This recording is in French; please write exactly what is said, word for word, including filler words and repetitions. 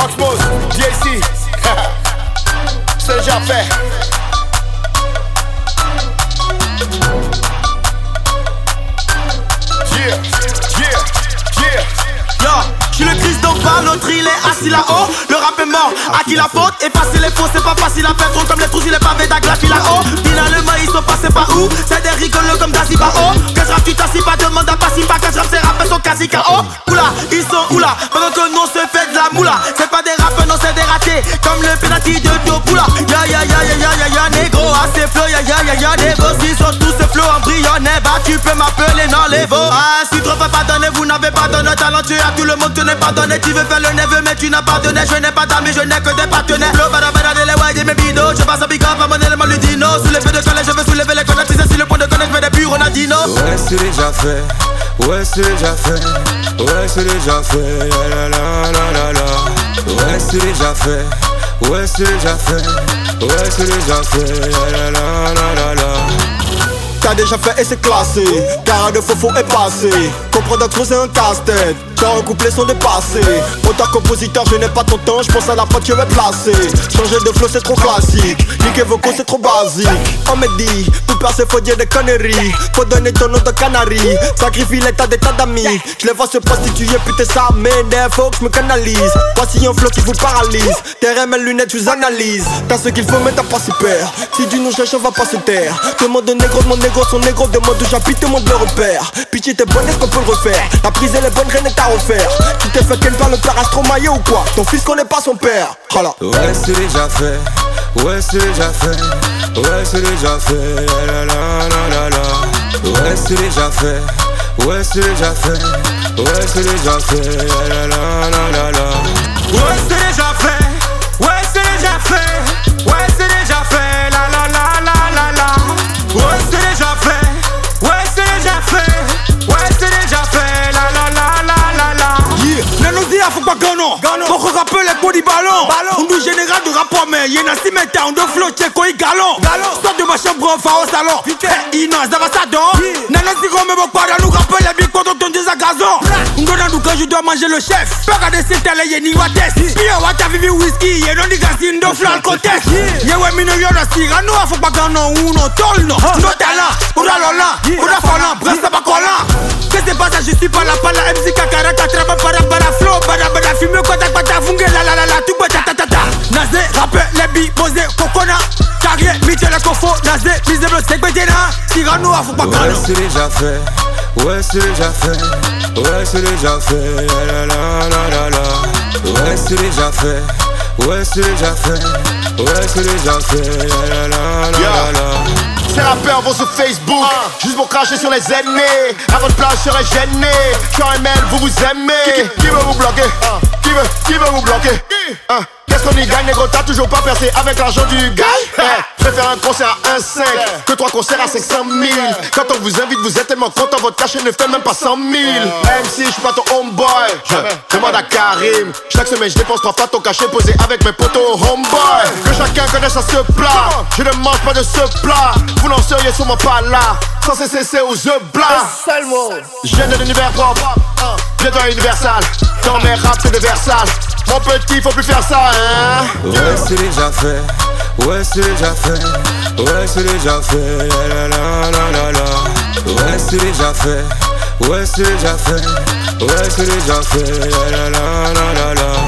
Oxmos, D A C. C'est déjà fait. Yeah, yeah, yeah. Yo, j'suis le Christ d'en bas, l'autre il est assis là-haut. Le rap est mort, à qui la faute? Effacer les faux, c'est pas facile à faire. Trop comme les trous, il est pavé d'aglafi là-haut. Finalement ils sont passés par où? C'est des rigolos comme Dazibao. Quand je rappe tu t'assis pas, demande à Passipa. Quand je rappe ces rappeurs sont quasi K O. Oula, ils sont oula, pendant que nous on se fait de la moula. C'est pas des rappeurs, non c'est des ratés. Comme le penalty de Topoula. Ya ya ya ya ya ya ya négro, assez flow. Ya ya ya ya négro, s'ils sont tous ces flots embryonnés. Bah tu peux m'appeler non les veaux. Ah si trop fait pas donner, vous n'avez pas donné talent. Tu as tout le monde, tu n'es pas donné. Tu veux faire le neveu mais tu n'as pas donné. Je n'ai pas d'amis, je n'ai que des partenaires. Flow, bada bada de les white et mes bidos. Je passe un big up à mon élément ludino. Soulever de collège, je veux soulever les connaître. Tu sais si le point de connaître, je fais des purs Ronaldinho. Ouais c'est déjà fait, ouais c'est déjà fait, ouais c'est déjà fait, la la la la la. Ouais c'est déjà fait, ouais c'est déjà fait, ouais c'est déjà fait, la la la la la. T'as déjà fait et c'est classé, car de faux faux est passé. Comprendre trop c'est un casse-tête, car un couplet sont dépassés. Autant compositeur je n'ai pas ton temps, je pense à la pote que je vais placer. Changer de flow c'est trop classique, niquer vocaux c'est trop basique. On me dit, tout passer faut dire des conneries. Faut donner ton nom de canari, sacrifie l'état d'état d'amis. Je les vois se prostituer, putain ça m'énerve, faut que je me canalise. Voici un flow qui vous paralyse, terrain mes lunettes je vous analyse. T'as ce qu'il faut mais t'as pas super, si tu nous cherches on va pas se taire. Tout le monde de négro, mon négro son négro, demande où j'habite, tout le monde le repère. Pitié t'es bonne, est-ce qu'on peut le refaire? La prise elle est bonne, rien n'est à refaire. Tu t'es fait qu'elle parle le père Astromaillé ou quoi? Ton fils connaît pas son père, voilà. Ouais c'est déjà fait, ouais c'est déjà fait, ouais c'est déjà fait, la la la la la. Ouais c'est déjà fait, ouais c'est déjà fait, ouais c'est déjà fait, la la la la la. Ouais c'est déjà fait, ouais c'est déjà fait, ouais c'est déjà fait, la la la la la la. Ouais c'est déjà fait, ouais c'est déjà fait, ouais c'est déjà fait, la la la la la la. Yeah, ne nous dis faut pas gano, pour qu'on rappelle les body ballons. On nous général de rapport mais y'en a si mettez on de flow tchèque et galon. Sort de ma chambre va au salon. Eh Inos ça va ça donc. Nana si qu'on me veut pas nous rappelle les bics quand on donne des agazons. On donne nous quand je dois manger le chef. Pas regarder si t'as les yéni wa test. Pio wa ta vivi whisky yé non diga si ndo flow al contest. Yé ouais mino yo na si gano faut pas gano uno tolno. No talent, ura lola, ura falan, brest pas collant. Qu'est-ce qui se passe, je suis pas là, pas la M C Kakara, Katraba, para, para, flow, para, para, fume, kota, kota, funge, la, la, la, la, tout, ta, ta, ta, ta. Nazé, rappel, les billes, posé, cocona, carrière, mite, le cofo, Nazé, misable, c'est bédéna, Cyrano, faut pas ouais c'est déjà fait, ouais c'est déjà fait, ouais c'est déjà fait, la la la la la. Ouais c'est déjà fait, ouais c'est déjà fait, ouais c'est déjà fait, la la la la la. Ces rappeurs vont sur Facebook, uh. juste pour cracher sur les ennemis. À votre place, je serais gêné. Sur M L, vous vous aimez. Qui, qui, qui veut vous bloquer? uh. Qui veut, qui veut vous bloquer? uh. Qu'est-ce qu'on y gagne, négro? T'as toujours pas percé avec l'argent du gars. hey, Je préfère un concert à un virgule cinq yeah. que trois concerts à cinq cent mille. yeah. Quand on vous invite, vous êtes tellement content, votre cachet ne fait même pas cent mille. yeah. M C, je suis pas ton homeboy. Je demande à Karim. Chaque semaine, je dépense trois fois ton cachet posé avec mes potos homeboy. Que chacun connaisse à ce plat. Je ne mange pas de ce plat. Vous n'en seriez sûrement pas là. Sans cesser, c'est aux œufs blancs. Je viens de l'univers propre. Bientôt Universal. Dans mes raps, c'est de Versailles. Mon petit, faut plus faire ça, hein. Ouais c'est déjà fait, ouais c'est déjà fait, ouais c'est déjà fait, la la la la la. Ouais c'est déjà fait, ouais c'est déjà fait, ouais c'est déjà fait, la la la la la.